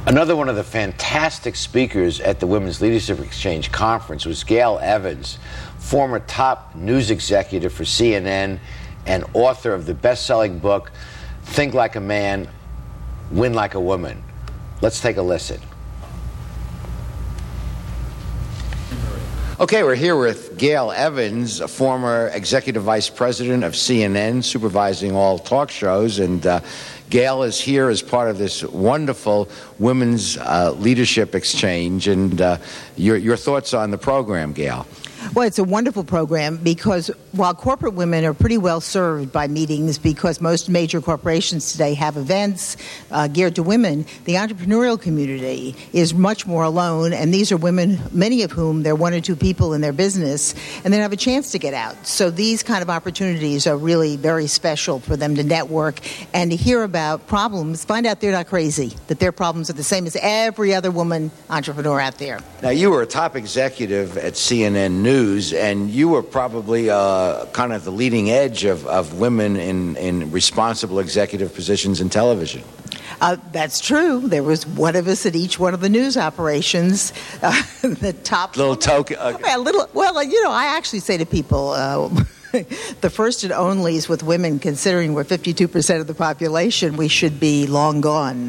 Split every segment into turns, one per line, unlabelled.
Another one of the fantastic speakers at the Women's Leadership Exchange Conference was Gail Evans, former top news executive for CNN and author of the best-selling book, Think Like a Man, Win Like a Woman. Let's take a listen. Okay, we're here with Gail Evans, a former executive vice president of CNN, supervising all talk shows. And Gail is here as part of this wonderful Women's Leadership Exchange. And your thoughts on the program, Gail?
Well, it's a wonderful program because while corporate women are pretty well served by meetings because most major corporations today have events geared to women, the entrepreneurial community is much more alone, and these are women, many of whom they're one or two people in their business, and they don't have a chance to get out. So these kind of opportunities are really very special for them to network and to hear about problems, find out they're not crazy, that their problems are the same as every other woman entrepreneur out there.
Now, you were a top executive at CNN News, and you were probably kind of the leading edge of women in responsible executive positions in television.
That's true. There was one of us at each one of the news operations. The top
little token.
I actually say to people, the first and onlys with women, considering we're 52% of the population, we should be long gone.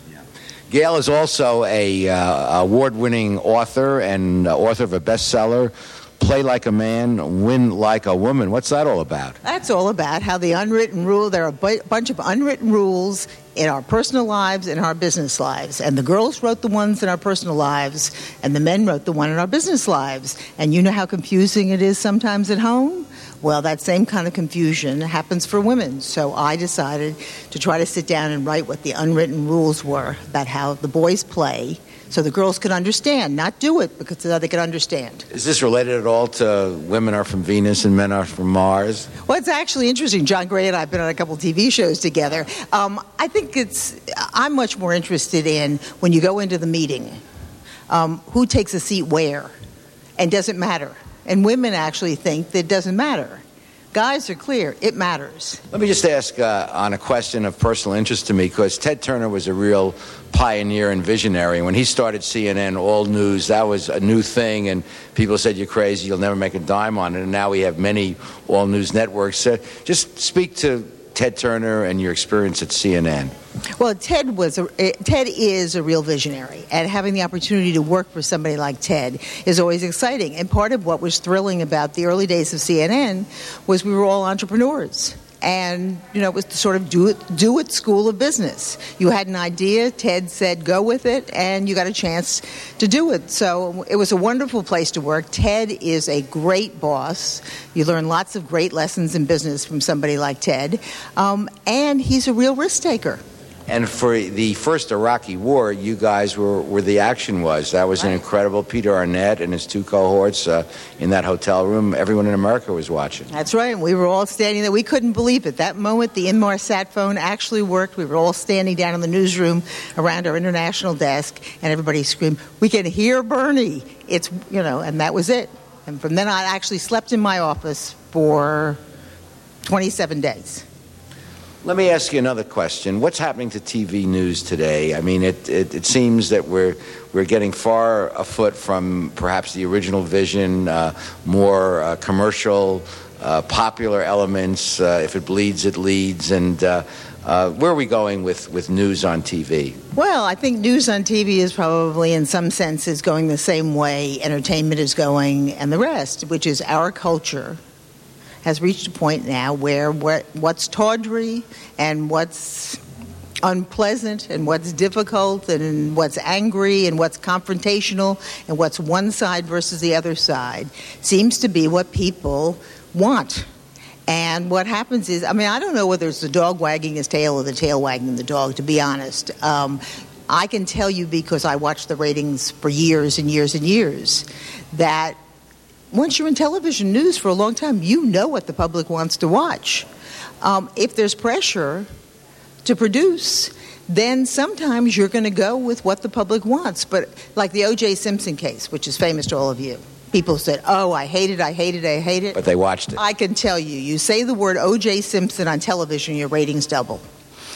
Gail is also a award-winning author and author of a bestseller, Play Like a Man, Win Like a Woman. What's that all about?
That's all about how the unwritten rule, there are a bunch of unwritten rules in our personal lives and our business lives. And the girls wrote the ones in our personal lives, and the men wrote the one in our business lives. And you know how confusing it is sometimes at home? Well, that same kind of confusion happens for women. So I decided to try to sit down and write what the unwritten rules were about how the boys play so the girls could understand, not do it, because so they could understand.
Is this related at all to women are from Venus and men are from Mars?
Well, it's actually interesting. John Gray and I have been on a couple of TV shows together. I think I'm much more interested in when you go into the meeting, who takes a seat where, and does it matter? And women actually think that it doesn't matter. Guys are clear, it matters.
Let me just ask on a question of personal interest to me, because Ted Turner was a real pioneer and visionary. When he started CNN All News, that was a new thing, and people said, you're crazy, you'll never make a dime on it. And now we have many All News networks. Just speak to Ted Turner and your experience at CNN.
Well, Ted is a real visionary, and having the opportunity to work for somebody like Ted is always exciting. And part of what was thrilling about the early days of CNN was we were all entrepreneurs. And, it was the sort of do it school of business. You had an idea, Ted said go with it, and you got a chance to do it. So it was a wonderful place to work. Ted is a great boss. You learn lots of great lessons in business from somebody like Ted. And he's a real risk taker.
And for the first Iraqi war, you guys were where the action was. That was an incredible. Peter Arnett and his two cohorts in that hotel room. Everyone in America was watching.
That's right. And we were all standing there. We couldn't believe it. That moment, the Inmarsat phone actually worked. We were all standing down in the newsroom around our international desk, and everybody screamed, "We can hear Bernie." It's, and that was it. And from then on, I actually slept in my office for 27 days.
Let me ask you another question. What's happening to TV news today? I mean, it seems that we're getting far afoot from perhaps the original vision, more commercial, popular elements. If it bleeds, it leads. And where are we going with news on TV?
Well, I think news on TV is probably, in some senses, going the same way entertainment is going and the rest, which is our culture has reached a point now where what's tawdry and what's unpleasant and what's difficult and what's angry and what's confrontational and what's one side versus the other side seems to be what people want. And what happens is, I don't know whether it's the dog wagging his tail or the tail wagging the dog, to be honest. I can tell you, because I watched the ratings for years and years and years, that once you're in television news for a long time, you know what the public wants to watch. If there's pressure to produce, then sometimes you're going to go with what the public wants. But like the O.J. Simpson case, which is famous to all of you, people said, oh, I hate it.
But they watched it.
I can tell you, you say the word O.J. Simpson on television, your ratings double.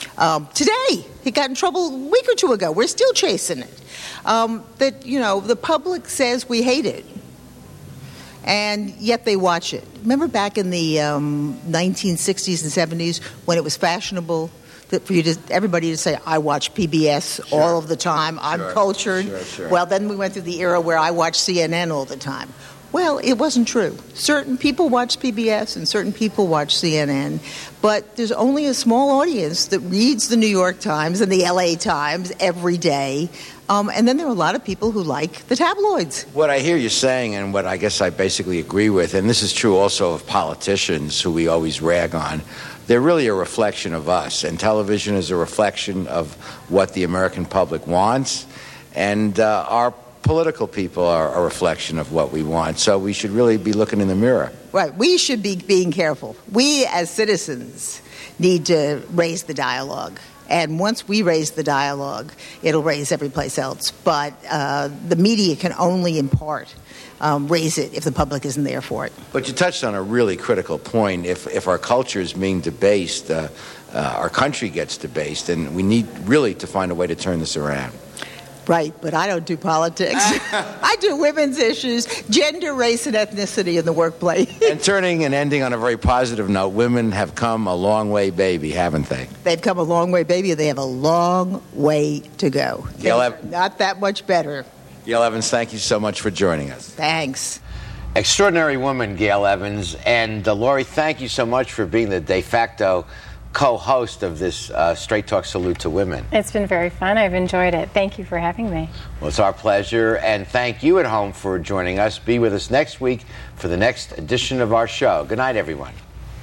Today, he got in trouble a week or two ago. We're still chasing it. The public says we hate it, and yet they watch it. Remember back in the 1960s and 70s when it was fashionable for everybody to say, I watch PBS all of the time, I'm cultured.
Sure.
Well, then we went through the era where I watch CNN all the time. Well, it wasn't true. Certain people watch PBS and certain people watch CNN, but there's only a small audience that reads the New York Times and the LA Times every day. And then there are a lot of people who like the tabloids.
What I hear you saying, and what I guess I basically agree with, and this is true also of politicians who we always rag on, they're really a reflection of us, and television is a reflection of what the American public wants, and our political people are a reflection of what we want. So we should really be looking in the mirror.
Right. We should be being careful. We, as citizens, need to raise the dialogue. And once we raise the dialogue, it'll raise every place else. But the media can only in part raise it if the public isn't there for it.
But you touched on a really critical point. If our culture is being debased, our country gets debased, and we need really to find a way to turn this around.
Right, but I don't do politics. I do women's issues, gender, race, and ethnicity in the workplace.
And turning and ending on a very positive note, women have come a long way, baby, haven't they?
They've come a long way, baby. They have a long way to go. Not that much better.
Gail Evans, thank you so much for joining us.
Thanks.
Extraordinary woman, Gail Evans. And Laurie, thank you so much for being the de facto co-host of this Straight Talk Salute to Women.
It's been very fun. I've enjoyed it. Thank you for having me.
Well, it's our pleasure, and thank you at home for joining us. Be with us next week for the next edition of our show. Good night, everyone.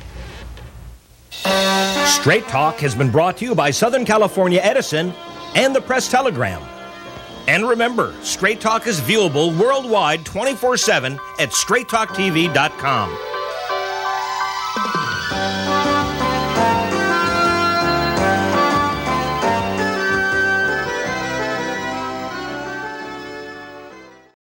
Straight Talk has been brought to you by Southern California Edison and the Press Telegram. And remember, Straight Talk is viewable worldwide 24/7 at straighttalktv.com.